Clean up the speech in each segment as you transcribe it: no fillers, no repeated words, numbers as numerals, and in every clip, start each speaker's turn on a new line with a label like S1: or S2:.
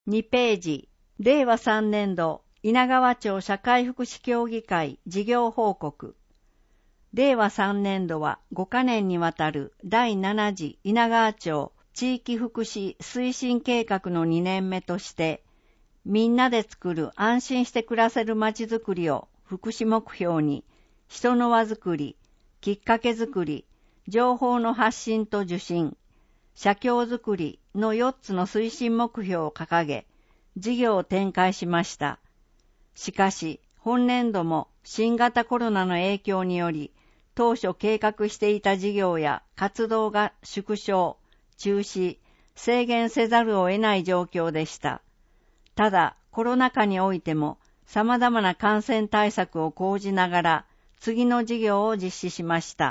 S1: 2ページ、令和3年度稲川町社会福祉協議会事業報告。令和3年度は5カ年にわたる第7次稲川町地域福祉推進計画の2年目として、みんなで作る安心して暮らせるまちづくりを福祉目標に、人の輪づくり、きっかけづくり、情報の発信と受信、社協づくりの4つの推進目標を掲げ、事業を展開しました。しかし、本年度も新型コロナの影響により、当初計画していた事業や活動が縮小、中止、制限せざるを得ない状況でした。ただ、コロナ禍においても、様々な感染対策を講じながら、次の事業を実施しました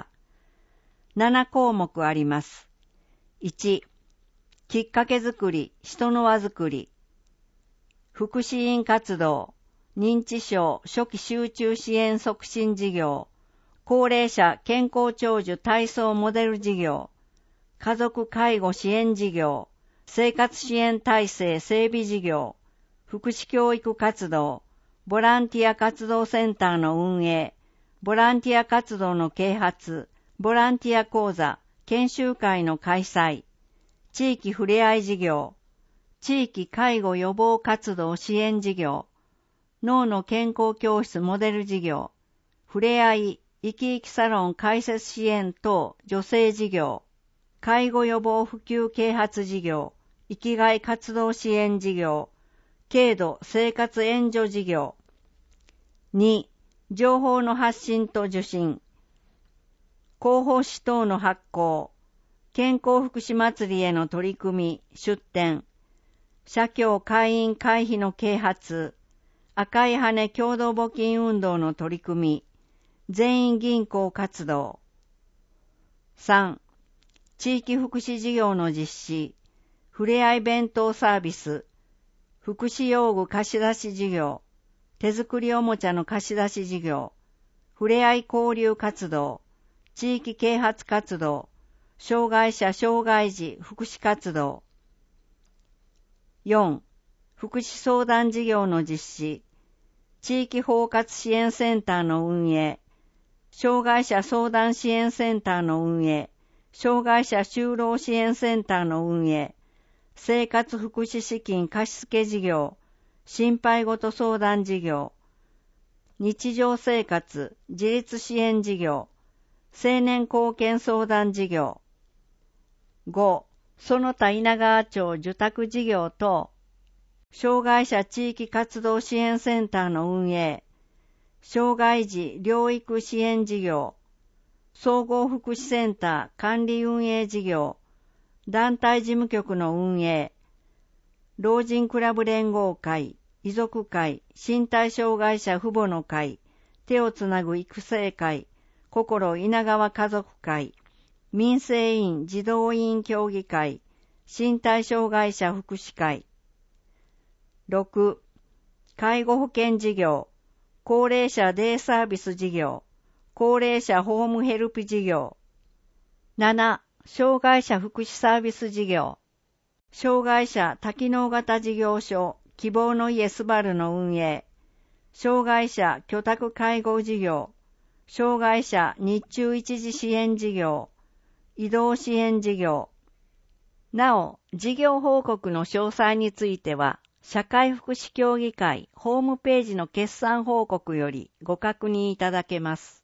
S1: 。7項目あります。1、きっかけづくり、人の輪づくり。福祉員活動、認知症初期集中支援促進事業、高齢者健康長寿体操モデル事業、家族介護支援事業、生活支援体制整備事業、福祉教育活動、ボランティア活動センターの運営、ボランティア活動の啓発、ボランティア講座、研修会の開催、地域ふれあい事業、地域介護予防活動支援事業、脳の健康教室モデル事業、ふれあい、生き生きサロン開設支援等助成事業、介護予防普及啓発事業、生きがい活動支援事業、軽度生活援助事業。2、情報の発信と受信。広報誌等の発行、健康福祉祭りへの取り組み、出展、社協会員会費の啓発、赤い羽共同募金運動の取り組み、全員銀行活動。3、地域福祉事業の実施、ふれあい弁当サービス、福祉用具貸し出し事業、手作りおもちゃの貸し出し事業、ふれあい交流活動、地域啓発活動、障害者障害児福祉活動。4、福祉相談事業の実施、地域包括支援センターの運営、障害者相談支援センターの運営、障害者就労支援センターの運営、生活福祉資金貸付事業、心配ごと相談事業、日常生活自立支援事業、青年貢献相談事業。5、その他稲川町受託事業等、障害者地域活動支援センターの運営、障害児療育支援事業、総合福祉センター管理運営事業、団体事務局の運営、老人クラブ連合会、遺族会、身体障害者父母の会、手をつなぐ育成会、心稲川家族会、民生委員児童委員協議会、身体障害者福祉会。6、介護保険事業、高齢者デイサービス事業、高齢者ホームヘルプ事業。7、障害者福祉サービス事業、障害者多機能型事業所、希望の家スバルの運営、障害者居宅介護事業、障害者日中一時支援事業、移動支援事業。なお、事業報告の詳細については、社会福祉協議会ホームページの決算報告よりご確認いただけます。